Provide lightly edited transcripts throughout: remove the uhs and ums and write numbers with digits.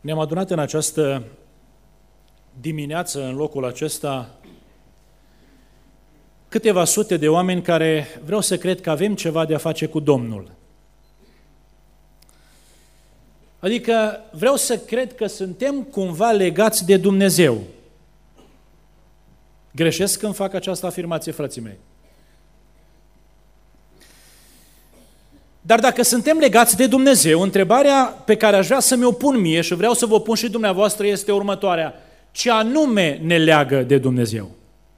Ne-am adunat în această dimineață, în locul acesta, câteva sute de oameni care vreau să cred că avem ceva de a face cu Domnul. Adică vreau să cred că suntem cumva legați de Dumnezeu. Greșesc când fac această afirmație, frații mei? Dar dacă suntem legați de Dumnezeu, întrebarea pe care aș vrea să mi-o pun mie și vreau să vă pun și dumneavoastră este următoarea. Ce anume ne leagă de Dumnezeu?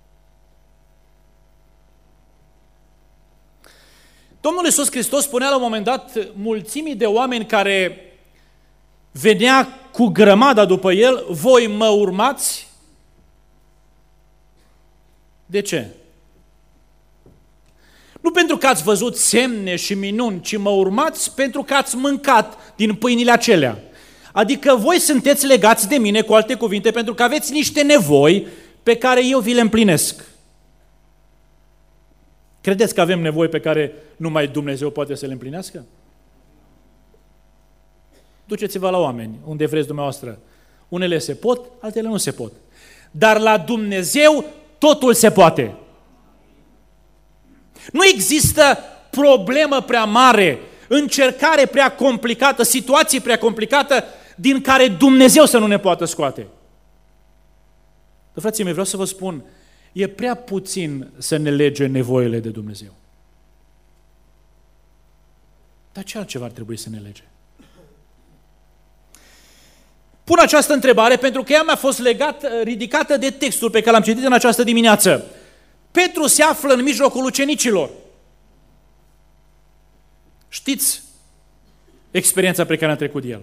Domnul Iisus Hristos spunea la un moment dat mulțimii de oameni care venea cu grămada după El, voi mă urmați? De ce? Nu pentru că ați văzut semne și minuni, ci mă urmați pentru că ați mâncat din pâinile acelea. Adică voi sunteți legați de mine, cu alte cuvinte, pentru că aveți niște nevoi pe care eu vi le împlinesc. Credeți că avem nevoi pe care numai Dumnezeu poate să le împlinească? Duceți-vă la oameni, unde vreți dumneavoastră. Unele se pot, altele nu se pot. Dar la Dumnezeu totul se poate. Nu există problemă prea mare, încercare prea complicată, situație prea complicată din care Dumnezeu să nu ne poată scoate. Dar, frații mei, vreau să vă spun, e prea puțin să ne lege nevoile de Dumnezeu. Dar ce altceva ar trebui să ne lege? Pun această întrebare pentru că ea mi-a fost ridicată de textul pe care l-am citit în această dimineață. Petru se află în mijlocul ucenicilor. Știți experiența pe care a trecut el.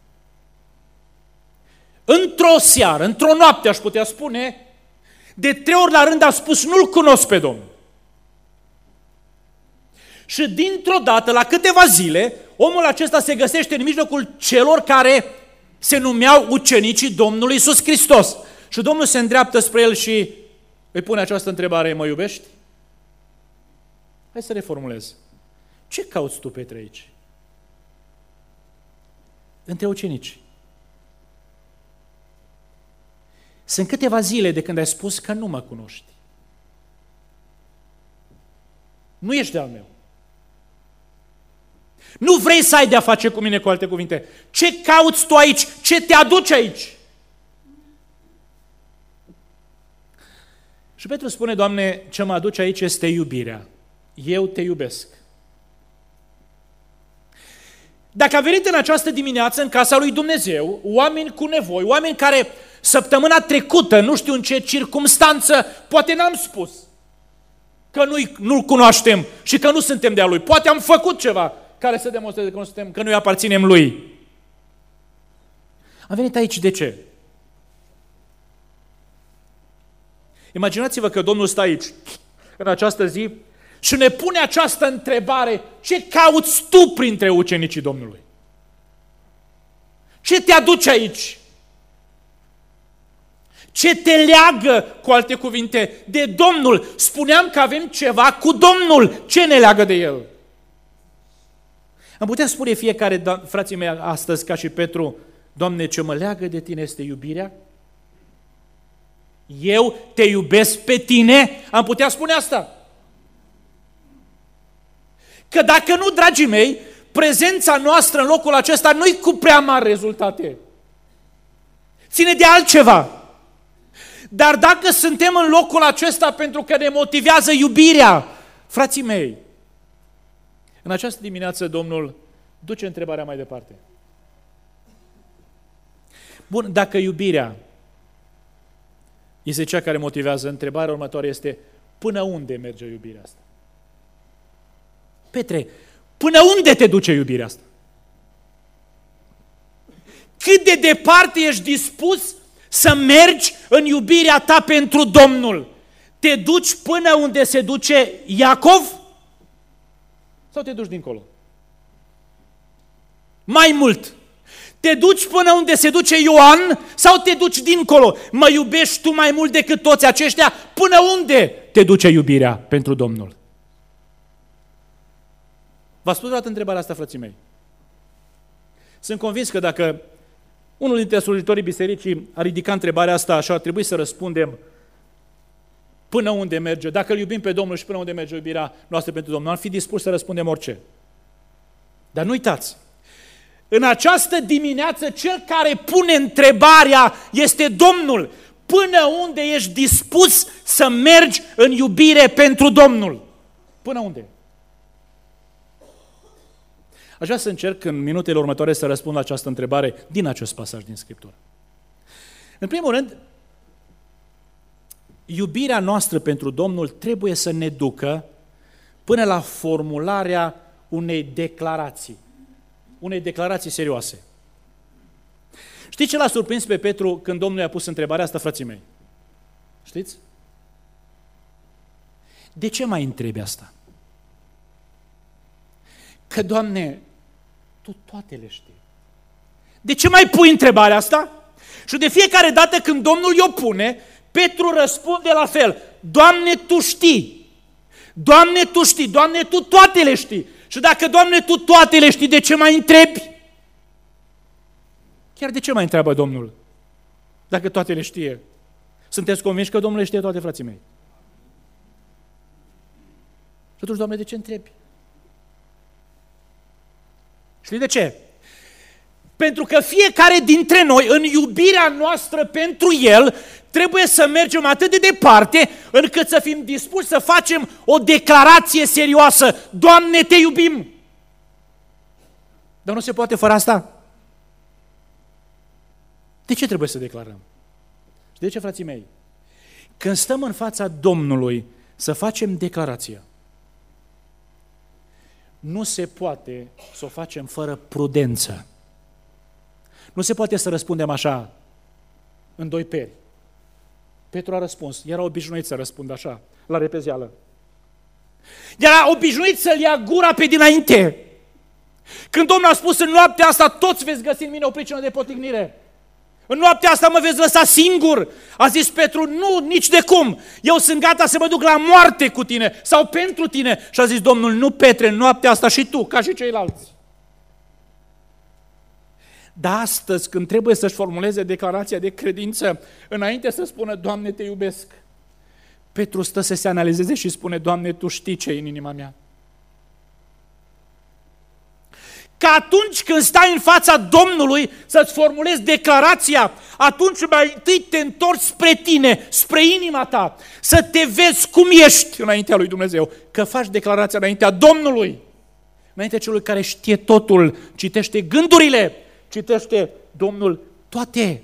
Într-o seară, într-o noapte, aș putea spune, de 3 ori la rând a spus, nu-L cunosc pe Domnul. Și dintr-o dată, la câteva zile, omul acesta se găsește în mijlocul celor care se numeau ucenicii Domnului Iisus Hristos. Și Domnul se îndreaptă spre el și îi pune această întrebare, mă iubești? Hai să reformulez. Ce cauți tu, Petre, aici? Între ucenici. Sunt câteva zile de când ai spus că nu mă cunoști. Nu ești de-al meu. Nu vrei să ai de-a face cu mine, cu alte cuvinte. Ce cauți tu aici? Ce te aduce aici? Și Petru spune, Doamne, ce mă aduce aici este iubirea. Eu te iubesc. Dacă a venit în această dimineață în casa lui Dumnezeu, oameni cu nevoi, oameni care săptămâna trecută, nu știu în ce circumstanță, poate n-am spus că nu-L cunoaștem și că nu suntem de-a Lui. Poate am făcut ceva care să demonstreze că nu-i aparținem Lui. Am venit aici de ce? Imaginați-vă că Domnul stă aici, în această zi, și ne pune această întrebare, ce cauți tu printre ucenicii Domnului? Ce te aduce aici? Ce te leagă, cu alte cuvinte, de Domnul? Spuneam că avem ceva cu Domnul. Ce ne leagă de El? Am putea spune fiecare, frații mei, astăzi, ca și Petru, Doamne, ce mă leagă de Tine este iubirea? Eu te iubesc pe Tine? Am putea spune asta. Că dacă nu, dragii mei, prezența noastră în locul acesta nu-i cu prea mari rezultate. Ține de altceva. Dar dacă suntem în locul acesta pentru că ne motivează iubirea, frații mei, în această dimineață Domnul duce întrebarea mai departe. Bun, dacă iubirea este cea care motivează, întrebarea următoare este, până unde merge iubirea asta? Petre, până unde te duce iubirea asta? Cât de departe ești dispus să mergi în iubirea ta pentru Domnul? Te duci până unde se duce Iacov? Sau te duci dincolo? Mai mult. Te duci până unde se duce Ioan sau te duci dincolo? Mă iubești tu mai mult decât toți aceștia? Până unde te duce iubirea pentru Domnul? V-ați pus vreodată întrebarea asta, frații mei? Sunt convins că dacă Unul dintre slujitorii bisericii a ridicat întrebarea asta și ar trebui să răspundem până unde merge. Dacă îl iubim pe Domnul și până unde merge iubirea noastră pentru Domnul, am fi dispuși să răspundem orice. Dar nu uitați, în această dimineață cel care pune întrebarea este Domnul. Până unde ești dispus să mergi în iubire pentru Domnul? Până unde? Aș vrea să încerc în minutele următoare să răspund la această întrebare din acest pasaj din Scriptură. În primul rând, iubirea noastră pentru Domnul trebuie să ne ducă până la formularea unei declarații serioase. Știți ce l-a surprins pe Petru când Domnul i-a pus întrebarea asta, frații mei? Știți? De ce mai întrebi asta? Că, Doamne, Tu toate le știi. De ce mai pui întrebarea asta? Și de fiecare dată când Domnul i-o pune, Petru răspunde la fel. Doamne, Tu știi. Doamne, Tu știi. Doamne, Tu toate le știi. Și dacă, Doamne, Tu toate le știi, de ce mai întrebi? Chiar de ce mai întreabă Domnul? Dacă toate le știe. Sunteți convinși că Domnul le știe toate, frații mei? Și atunci, Doamne, de ce întrebi? Știi de ce? Pentru că fiecare dintre noi, în iubirea noastră pentru El, trebuie să mergem atât de departe, încât să fim dispuși să facem o declarație serioasă. Doamne, Te iubim! Dar nu se poate fără asta. De ce trebuie să declarăm? Și de ce, frații mei? Când stăm în fața Domnului să facem declarația, nu se poate să o facem fără prudență. Nu se poate să răspundem așa, în doi peri. Petru a răspuns, era obișnuit să răspundă așa, la repezeală. Era obișnuit să-l ia gura pe dinainte. Când Domnul a spus în noaptea asta, toți veți găsi în mine o pricină de potignire. În noaptea asta mă veți lăsa singur. A zis Petru, nu, nici de cum. Eu sunt gata să mă duc la moarte cu tine sau pentru tine. Și a zis Domnul, nu, Petre, în noaptea asta și tu, ca și ceilalți. Dar astăzi, când trebuie să-și formuleze declarația de credință, înainte să spună, Doamne, Te iubesc, Petru stă să se analizeze și spune, Doamne, Tu știi ce e în inima mea. Că atunci când stai în fața Domnului să-ți formulezi declarația, atunci mai întâi te întorci spre tine, spre inima ta, să te vezi cum ești înaintea lui Dumnezeu, că faci declarația înaintea Domnului, înaintea celui care știe totul, citește gândurile, citește Domnul toate.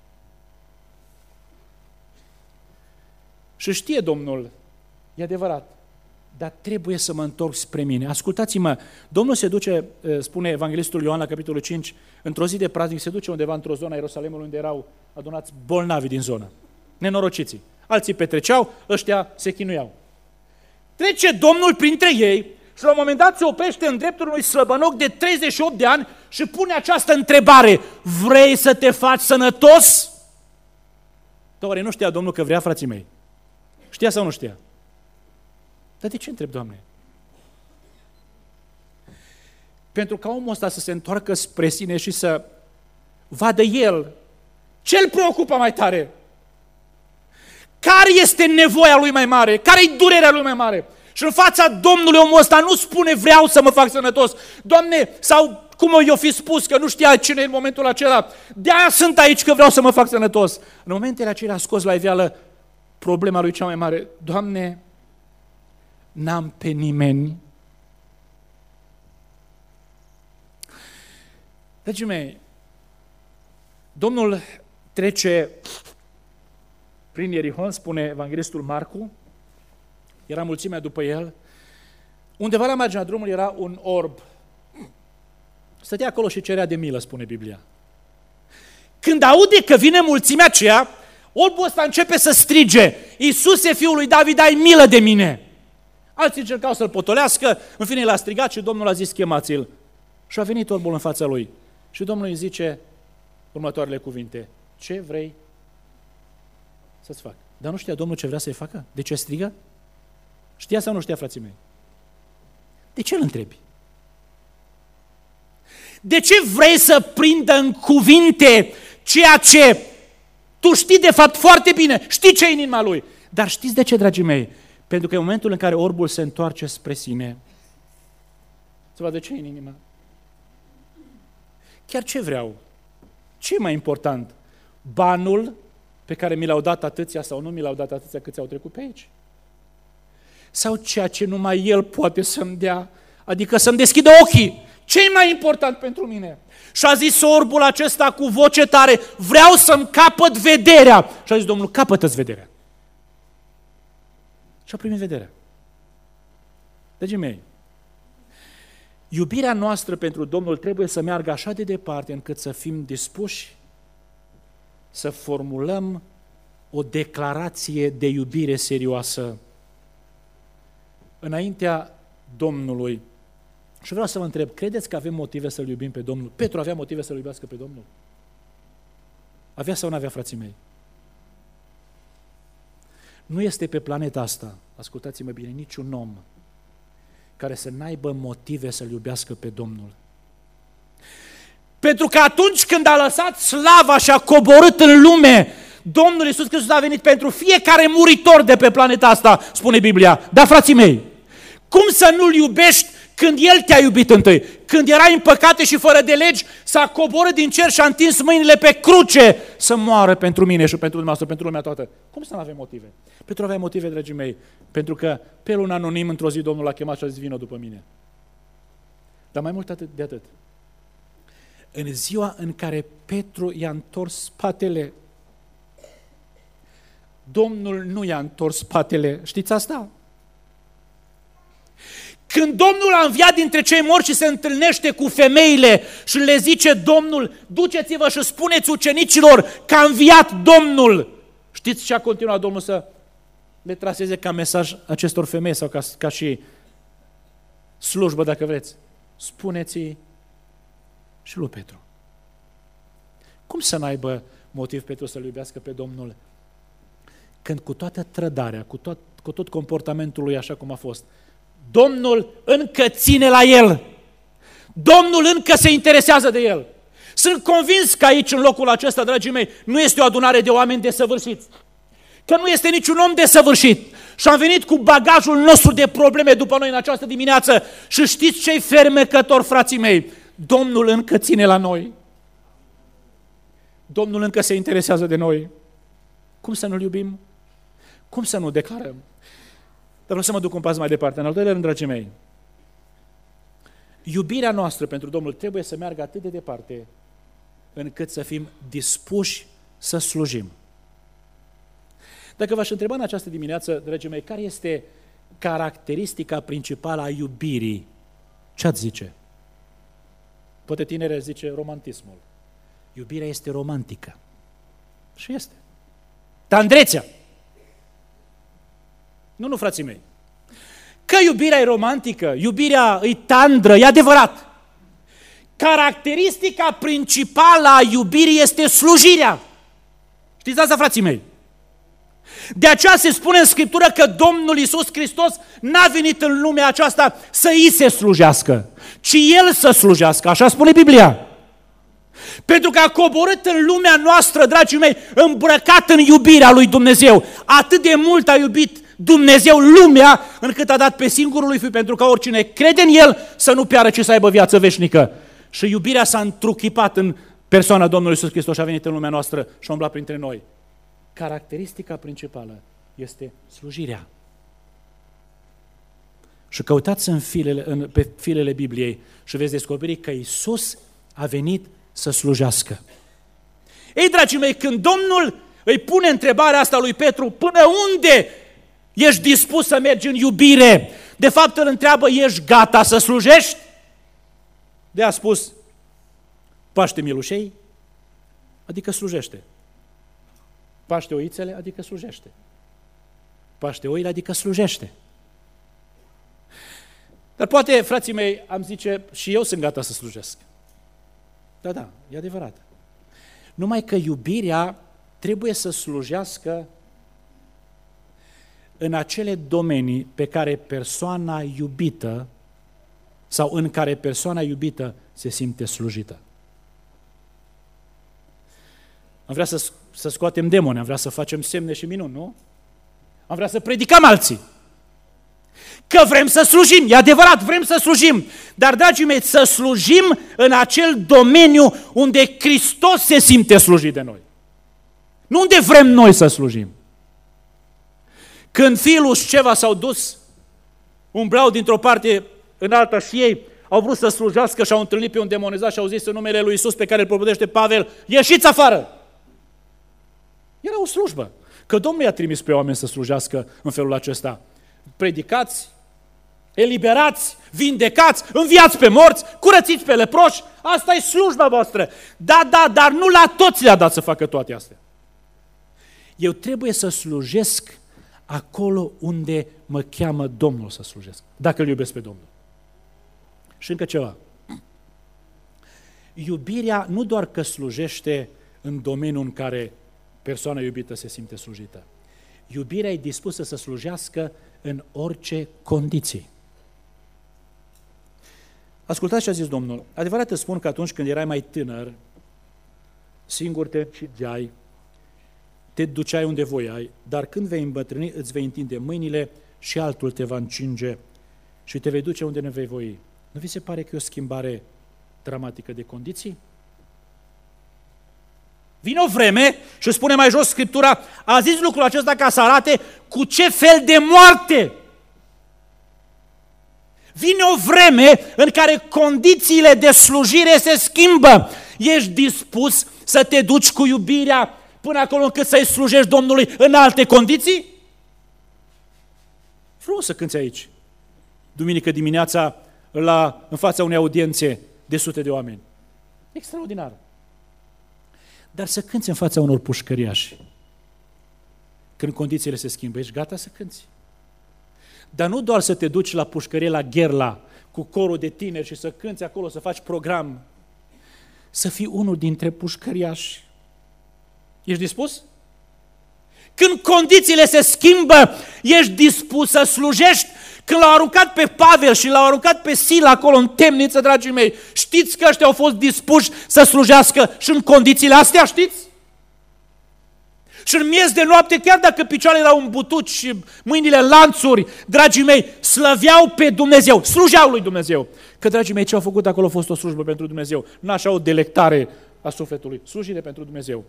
Și știe Domnul, e adevărat, dar trebuie să mă întorc spre mine. Ascultați-mă, Domnul se duce, spune Evanghelistul Ioan la capitolul 5, într-o zi de praznic se duce undeva într-o zonă a Ierusalimului unde erau adunați bolnavi din zonă, nenorociții. Alții petreceau, ăștia se chinuiau. Trece Domnul printre ei și la un moment dat se oprește în dreptul unui slăbănoc de 38 de ani și pune această întrebare, vrei să te faci sănătos? Oare nu știa Domnul că vrea, frații mei? Știa sau nu știa? Dar de ce întreb, Doamne? Pentru ca omul ăsta să se întoarcă spre sine și să vadă el ce îl preocupă mai tare. Care este nevoia lui mai mare? Care-i durerea lui mai mare? Și în fața Domnului omul ăsta nu spune vreau să mă fac sănătos. Doamne, sau cum i-o fi spus că nu știa cine e în momentul acela. De-aia sunt aici că vreau să mă fac sănătos. În momentele acelea a scos la iveală problema lui cea mai mare. Doamne, n-am pe nimeni. Dragii mei, Domnul trece prin Ierihon, spune Evanghelistul Marcu, era mulțimea după el, undeva la marginea drumului era un orb. Stătea acolo și cerea de milă, spune Biblia. Când aude că vine mulțimea aceea, orbul ăsta începe să strige, Iisuse, Fiul lui David, ai milă de mine! Alții încercau să-l potolească, în fine l-a strigat și Domnul a zis, chemați-l. Și a venit orbul în fața lui. Și Domnul îi zice următoarele cuvinte, ce vrei să-ți fac? Dar nu știa Domnul ce vrea să-i facă? De ce strigă? Știa sau nu știa, frații mei? De ce îl întrebi? De ce vrei să prindă în cuvinte ceea ce tu știi de fapt foarte bine, știi ce e în inima lui. Dar știți de ce, dragii mei? Pentru că în momentul în care orbul se întoarce spre sine, să vadă ce e în inima. Chiar ce vreau? Ce e mai important? Banul pe care mi l-au dat atâția sau nu mi l-au dat atâția câți au trecut pe aici? Sau ceea ce numai El poate să-mi dea, adică să-mi deschidă ochii? Ce e mai important pentru mine? Și a zis orbul acesta cu voce tare, vreau să-mi capăt vederea. Și a zis Domnul, capătă-ți vederea. Și a primit vederea. Dragii mei, iubirea noastră pentru Domnul trebuie să meargă așa de departe încât să fim dispuși să formulăm o declarație de iubire serioasă înaintea Domnului. Și vreau să vă întreb, credeți că avem motive să-L iubim pe Domnul? Petru avea motive să-L iubească pe Domnul? Avea sau nu avea, frații mei? Nu este pe planeta asta, ascultați-mă bine, niciun om care să n-aibă motive să-L iubească pe Domnul. Pentru că atunci când a lăsat slava și a coborât în lume, Domnul Iisus Hristos a venit pentru fiecare muritor de pe planeta asta, spune Biblia. Dar, frații mei, cum să nu-L iubești când El te-a iubit întâi? Când erai în păcate și fără de legi, s-a coborât din cer și a întins mâinile pe cruce să moară pentru mine și pentru dumneavoastră, pentru lumea toată. Cum să nu avem motive? Petru avea motive, dragii mei, pentru că pe un anonim într-o zi Domnul l-a chemat și a zis, vină după mine. Dar mai mult de atât. În ziua în care Petru i-a întors spatele, Domnul nu i-a întors spatele. Știți asta? Când Domnul a înviat dintre cei morți și se întâlnește cu femeile și le zice Domnul, duceți-vă și spuneți ucenicilor că a înviat Domnul. Știți ce a continuat Domnul să le traseze ca mesaj acestor femei sau ca și slujbă, dacă vreți? Spuneți-i și lui Petru. Cum să n-aibă motiv Petru să-L iubească pe Domnul când cu toată trădarea, cu tot comportamentul lui așa cum a fost, Domnul încă ține la el. Domnul încă se interesează de el. Sunt convins că aici, în locul acesta, dragii mei, nu este o adunare de oameni desăvârșiți. Că nu este niciun om desăvârșit. Și am venit cu bagajul nostru de probleme după noi în această dimineață. Și știți ce-i fermecător, frații mei? Domnul încă ține la noi. Domnul încă se interesează de noi. Cum să nu-L iubim? Cum să nu declarăm? Dar vreau să mă duc un pas mai departe. În al doilea rând, dragii mei, iubirea noastră pentru Domnul trebuie să meargă atât de departe încât să fim dispuși să slujim. Dacă v-aș întreba în această dimineață, dragii mei, care este caracteristica principală a iubirii, ce ați zice? Poate tinere zice romantismul. Iubirea este romantică. Și este. Tandrețea. Nu, frații mei. Că iubirea e romantică, iubirea e tandră, e adevărat. Caracteristica principală a iubirii este slujirea. Știți asta, frații mei? De aceea se spune în Scriptură că Domnul Iisus Hristos n-a venit în lumea aceasta să îi se slujească, ci El să slujească, așa spune Biblia. Pentru că a coborât în lumea noastră, dragii mei, îmbrăcat în iubirea lui Dumnezeu. Atât de mult a iubit Dumnezeu lumea, încât a dat pe singurul lui Fiu, pentru că oricine crede în El să nu piară, ci să aibă viață veșnică. Și iubirea s-a întruchipat în persoana Domnului Iisus Hristos și a venit în lumea noastră și a umblat printre noi. Caracteristica principală este slujirea. Și căutați pe filele Bibliei și veți descoperi că Iisus a venit să slujească. Ei, dragii mei, când Domnul îi pune întrebarea asta lui Petru, până unde ești dispus să mergi în iubire? De fapt îl întreabă, ești gata să slujești? De a spus, paște mielușei, adică slujește. Paște oițele, adică slujește. Paște oile, adică slujește. Dar poate, frații mei, am zice, și eu sunt gata să slujesc. Da, e adevărat. Numai că iubirea trebuie să slujească în acele domenii pe care persoana iubită sau în care persoana iubită se simte slujită. Am vrea să scoatem demoni, am vrea să facem semne și minuni, nu? Am vrea să predicăm alții. Că vrem să slujim, e adevărat, vrem să slujim, dar, dragii mei, să slujim în acel domeniu unde Hristos se simte slujit de noi. Nu unde vrem noi să slujim. Când fiii lui Sceva s-au dus, umblau dintr-o parte în alta și ei au vrut să slujească și au întâlnit pe un demonizat și au zis în numele lui Iisus pe care îl propovăduiește Pavel, ieșiți afară! Era o slujbă. Că Domnul i-a trimis pe oameni să slujească în felul acesta. Predicați, eliberați, vindecați, înviați pe morți, curățiți pe leproși, asta e slujba voastră. Da, dar nu la toți le-a dat să facă toate astea. Eu trebuie să slujesc acolo unde mă cheamă Domnul să slujesc, dacă îl iubesc pe Domnul. Și încă ceva. Iubirea nu doar că slujește în domeniul în care persoana iubită se simte slujită. Iubirea e dispusă să slujească în orice condiții. Ascultați ce a zis Domnul. Adevărat îți spun că atunci când erai mai tânăr, singur te cideai, te duceai unde voiai, dar când vei îmbătrâni, îți vei întinde mâinile și altul te va încinge și te vei duce unde ne vei voi. Nu vi se pare că e o schimbare dramatică de condiții? Vine o vreme, și spune mai jos Scriptura, a zis lucrul acesta ca să arate cu ce fel de moarte. Vine o vreme în care condițiile de slujire se schimbă. Ești dispus să te duci cu iubirea până acolo încât să-i slujești Domnului în alte condiții? Frumos să cânți aici, duminică dimineața, în fața unei audiențe de sute de oameni. Extraordinar. Dar să cânți în fața unor pușcăriași. Când condițiile se schimbă, ești gata să cânți. Dar nu doar să te duci la pușcărie, la Gherla, cu corul de tineri și să cânți acolo, să faci program. Să fii unul dintre pușcăriași. Ești dispus? Când condițiile se schimbă, ești dispus să slujești? Când l-au aruncat pe Pavel și l-au aruncat pe Sila acolo în temniță, dragii mei, știți că ăștia au fost dispuși să slujească și în condițiile astea, știți? Și în miez de noapte, chiar dacă picioarele erau îmbutuci și mâinile în lanțuri, dragii mei, slăveau pe Dumnezeu, slujeau lui Dumnezeu. Că, dragii mei, ce au făcut acolo a fost o slujbă pentru Dumnezeu, nu așa o delectare a sufletului, slujire pentru Dumnezeu.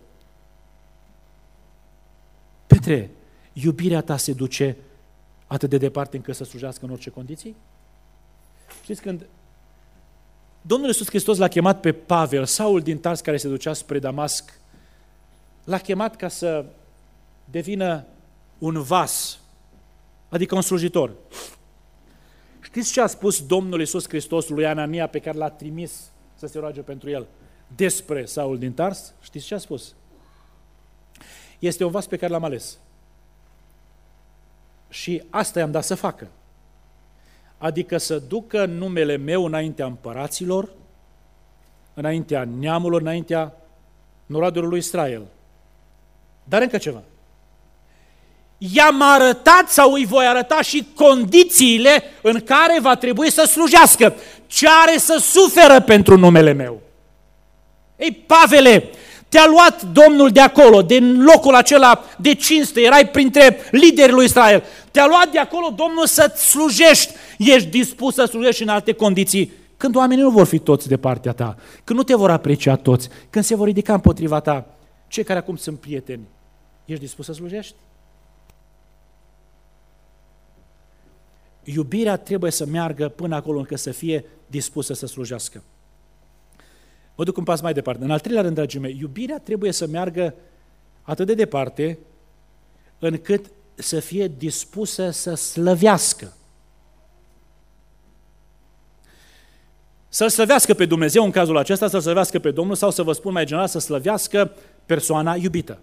Petre, iubirea ta se duce atât de departe încât să slujească în orice condiții? Știți, când Domnul Iisus Hristos l-a chemat pe Pavel, Saul din Tars care se ducea spre Damasc, l-a chemat ca să devină un vas, adică un slujitor. Știți ce a spus Domnul Iisus Hristos lui Anania pe care l-a trimis să se roage pentru el despre Saul din Tars? Știți ce a spus? Este un vas pe care l-am ales. Și asta i-am dat să facă. Adică să ducă numele meu înaintea împăraților, înaintea neamurilor, înaintea norodului lui Israel. Dar încă ceva. I-am arătat sau îi voi arăta și condițiile în care va trebui să slujească. Ce are să suferă pentru numele meu. Ei, Pavele, te-a luat Domnul de acolo, din locul acela de cinste, erai printre liderii lui Israel. Te-a luat de acolo Domnul să-ți slujești. Ești dispus să slujești în alte condiții. Când oamenii nu vor fi toți de partea ta, când nu te vor aprecia toți, când se vor ridica împotriva ta, cei care acum sunt prieteni, ești dispus să slujești? Iubirea trebuie să meargă până acolo încât să fie dispusă să slujească. Mă duc un pas mai departe. În al treilea rând, dragii mei, iubirea trebuie să meargă atât de departe încât să fie dispusă să slăvească. Să-L slăvească pe Dumnezeu în cazul acesta, să-L slăvească pe Domnul sau, să vă spun mai general, să slăvească persoana iubită.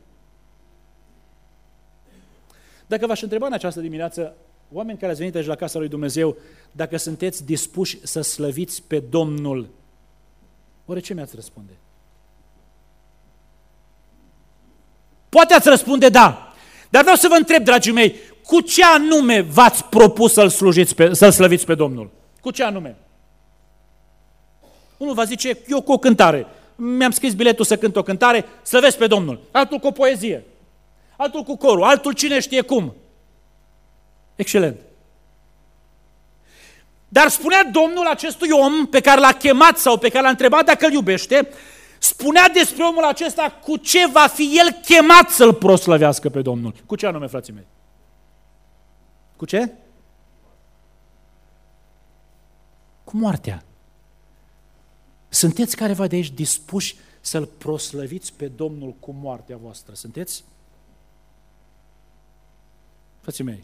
Dacă v-aș întreba în această dimineață, oameni care ați venit aici la casa lui Dumnezeu, dacă sunteți dispuși să slăviți pe Domnul, oare ce mi-ați răspunde? Poate ați răspunde da, dar vreau să vă întreb, dragii mei, cu ce anume v-ați propus să-L slăviți pe Domnul? Cu ce anume? Unul va zice, eu cu o cântare. mi-am scris biletul să cânt o cântare, slăvesc pe Domnul. Altul cu o poezie, altul cu corul, altul cine știe cum. Excelent. Dar spunea Domnul acestui om pe care l-a chemat sau pe care l-a întrebat dacă îl iubește, spunea despre omul acesta cu ce va fi el chemat să-l proslăvească pe Domnul. Cu ce anume, frații mei? Cu ce? Cu moartea. Sunteți careva de aici dispuși să-L proslăviți pe Domnul cu moartea voastră? Sunteți? Frații mei,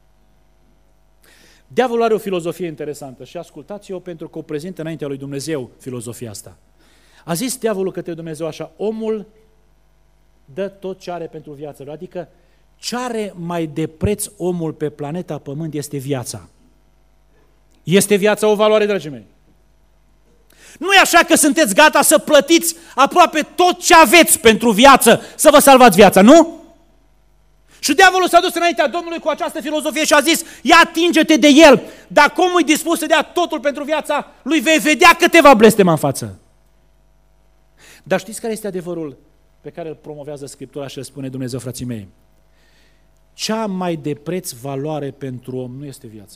diavolul are o filozofie interesantă și ascultați-o pentru că o prezintă înaintea lui Dumnezeu filozofia asta. A zis diavolul către Dumnezeu așa, omul dă tot ce are pentru viața lui, adică ce are mai de preț omul pe planeta Pământ este viața. Este viața o valoare, dragii mei? Nu e așa că sunteți gata să plătiți aproape tot ce aveți pentru viață, să vă salvați viața, nu? Și diavolul s-a dus înaintea Domnului cu această filozofie și a zis, ia atinge-te de el, dacă omul e dispus să dea totul pentru viața lui, vei vedea că te va blestema în față. Dar știți care este adevărul pe care îl promovează Scriptura și îl spune Dumnezeu, frații mei? Cea mai de preț valoare pentru om nu este viața.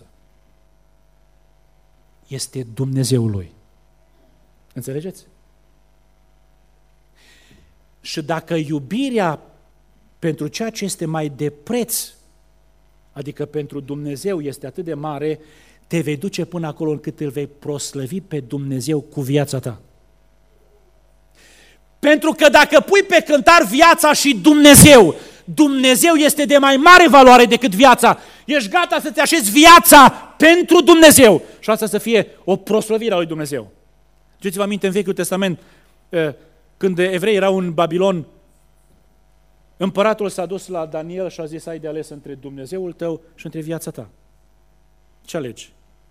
Este Dumnezeul lui. Înțelegeți? Și dacă iubirea pentru ceea ce este mai de preț, adică pentru Dumnezeu, este atât de mare, te vei duce până acolo încât îl vei proslăvi pe Dumnezeu cu viața ta. Pentru că dacă pui pe cântar viața și Dumnezeu, Dumnezeu este de mai mare valoare decât viața. Ești gata să-ți așezi viața pentru Dumnezeu și asta să fie o proslăvire a lui Dumnezeu. Duceți-vă aminte în Vechiul Testament, când evreii erau în Babilon, împăratul s-a dus la Daniel și a zis, ai de ales între Dumnezeul tău și între viața ta. Ce alegi?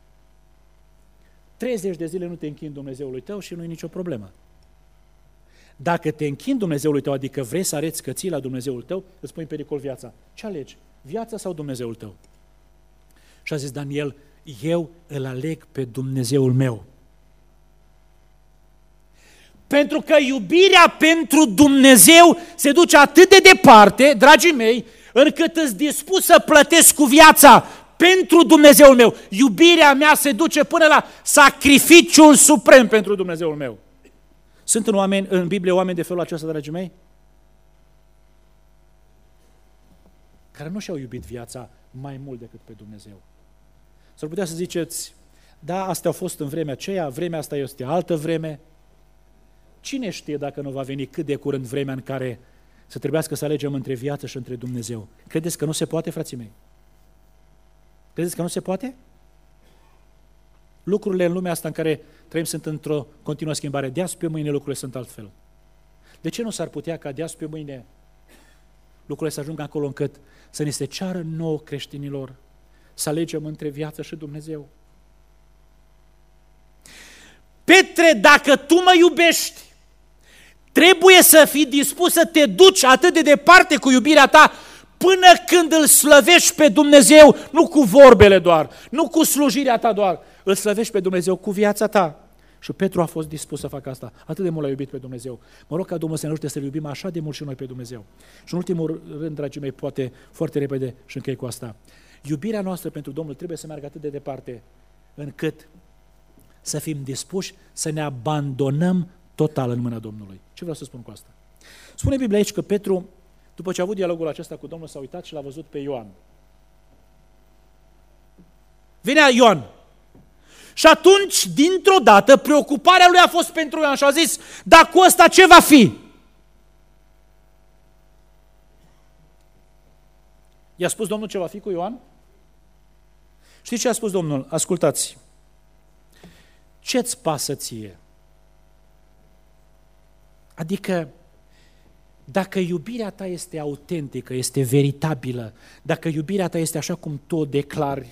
30 de zile nu te închini Dumnezeului tău și nu e nicio problemă. Dacă te închini Dumnezeului tău, adică vrei să arăți că ții la Dumnezeul tău, îți pui în pericol viața. Ce alegi? Viața sau Dumnezeul tău? Și a zis Daniel, eu îl aleg pe Dumnezeul meu. Pentru că iubirea pentru Dumnezeu se duce atât de departe, dragii mei, încât îți dispus să plătesc cu viața pentru Dumnezeul meu. Iubirea mea se duce până la sacrificiul suprem pentru Dumnezeul meu. Sunt în Biblie oameni de felul acesta, dragii mei? Care nu și-au iubit viața mai mult decât pe Dumnezeu. S-ar putea să ziceți, da, astea au fost în vremea aceea, vremea asta este altă vreme. Cine știe dacă nu va veni cât de curând vremea în care să trebuiască să alegem între viață și între Dumnezeu? Credeți că nu se poate, frații mei? Credeți că nu se poate? Lucrurile în lumea asta în care trăim sunt într-o continuă schimbare. De azi pe mâine lucrurile sunt altfel. De ce nu s-ar putea ca de azi pe mâine lucrurile să ajungă acolo încât să ni se ceară nouă creștinilor să alegem între viață și Dumnezeu? Petre, dacă tu mă iubești, trebuie să fii dispus să te duci atât de departe cu iubirea ta până când îl slăvești pe Dumnezeu, nu cu vorbele doar, nu cu slujirea ta doar, îl slăvești pe Dumnezeu cu viața ta. Și Petru a fost dispus să facă asta. Atât de mult l-a iubit pe Dumnezeu. Mă rog ca Domnul să ne ajute să-L iubim așa de mult și noi pe Dumnezeu. Și în ultimul rând, dragii mei, poate foarte repede și închei cu asta. Iubirea noastră pentru Domnul trebuie să meargă atât de departe încât să fim dispuși să ne abandonăm total în mâna Domnului. Ce vreau să spun cu asta? Spune Biblia aici că Petru, după ce a avut dialogul acesta cu Domnul, s-a uitat și l-a văzut pe Ioan. Venea Ioan. Și atunci, dintr-o dată, preocuparea lui a fost pentru Ioan și a zis, dar cu ăsta ce va fi? I-a spus Domnul ce va fi cu Ioan? Știți ce a spus Domnul? Ascultați. Ce-ți pasă ție? Adică, dacă iubirea ta este autentică, este veritabilă, dacă iubirea ta este așa cum tu o declari,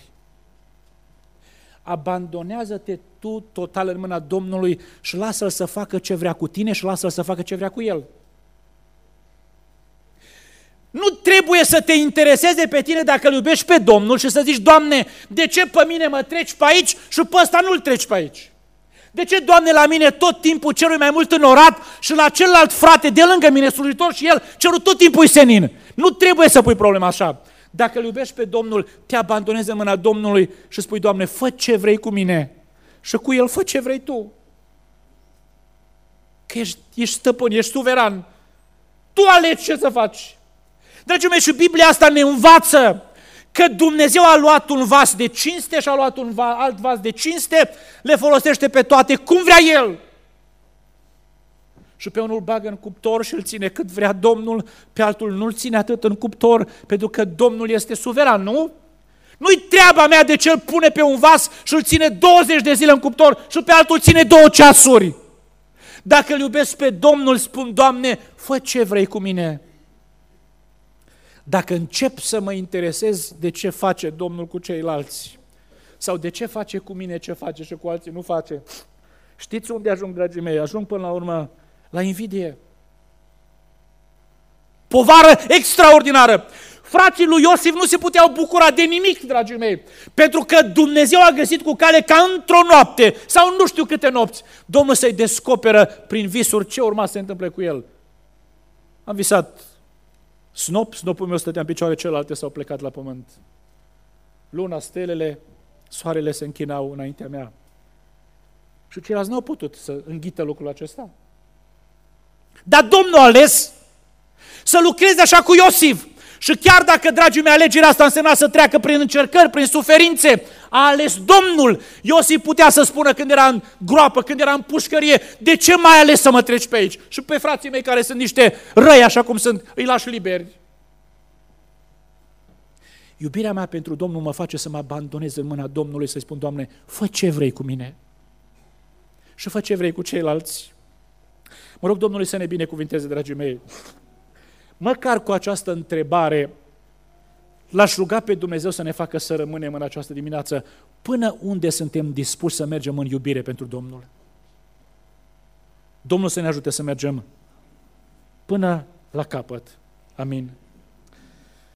abandonează-te tu total în mâna Domnului și lasă-L să facă ce vrea cu tine și lasă-L să facă ce vrea cu El. Nu trebuie să te intereseze pe tine dacă îl iubești pe Domnul și să zici, Doamne, de ce pe mine mă treci pe aici și pe ăsta nu-l treci pe aici? De ce, Doamne, la mine tot timpul cerui mai mult înorat și la celălalt frate de lângă mine, slujitor, și el cerul tot timpul senin? Nu trebuie să pui problema așa. Dacă îl iubești pe Domnul, te abandonezi în mâna Domnului și spui, Doamne, fă ce vrei cu mine și cu el fă ce vrei tu. Că ești stăpân, ești suveran. Tu alegi ce să faci. Dragii mei, și Biblia asta ne învață că Dumnezeu a luat un vas de cinste și a luat un alt vas de cinste, le folosește pe toate cum vrea El. Și pe unul bagă în cuptor și îl ține cât vrea Domnul, pe altul nu-l ține atât în cuptor, pentru că Domnul este suveran, nu? Nu-i treaba mea de ce îl pune pe un vas și îl ține 20 de zile în cuptor și pe altul ține 2 ceasuri. Dacă îl iubesc pe Domnul, spun, Doamne, fă ce vrei cu mine. Dacă încep să mă interesez de ce face Domnul cu ceilalți, sau de ce face cu mine ce face și cu alții nu face, știți unde ajung, dragii mei? Ajung până la urmă la invidie. Povară extraordinară. Frații lui Iosif nu se puteau bucura de nimic, dragii mei, pentru că Dumnezeu a găsit cu cale ca într-o noapte, sau nu știu câte nopți, Domnul să-i descoperă prin visuri ce urma să se întâmple cu el. Am visat snopul meu stătea în picioare, celelalte s-au plecat la pământ. Luna, stelele, soarele se închinau înaintea mea. Și ceilalți n-au putut să înghită lucrul acesta. Dar Domnul a ales să lucreze așa cu Iosif. Și chiar dacă, dragii mei, alegerea asta însemna să treacă prin încercări, prin suferințe, a ales Domnul. Iosif putea să spună când era în groapă, când era în pușcărie, de ce mai ales să mă treci pe aici? Și pe frații mei care sunt niște răi, așa cum sunt, îi lași liberi. Iubirea mea pentru Domnul mă face să mă abandonez în mâna Domnului, să-i spun, Doamne, fă ce vrei cu mine și fă ce vrei cu ceilalți. Mă rog Domnului să ne binecuvinteze, dragii mei. Măcar cu această întrebare l-aș ruga pe Dumnezeu să ne facă să rămânem în această dimineață până unde suntem dispuși să mergem în iubire pentru Domnul. Domnul să ne ajute să mergem până la capăt. Amin.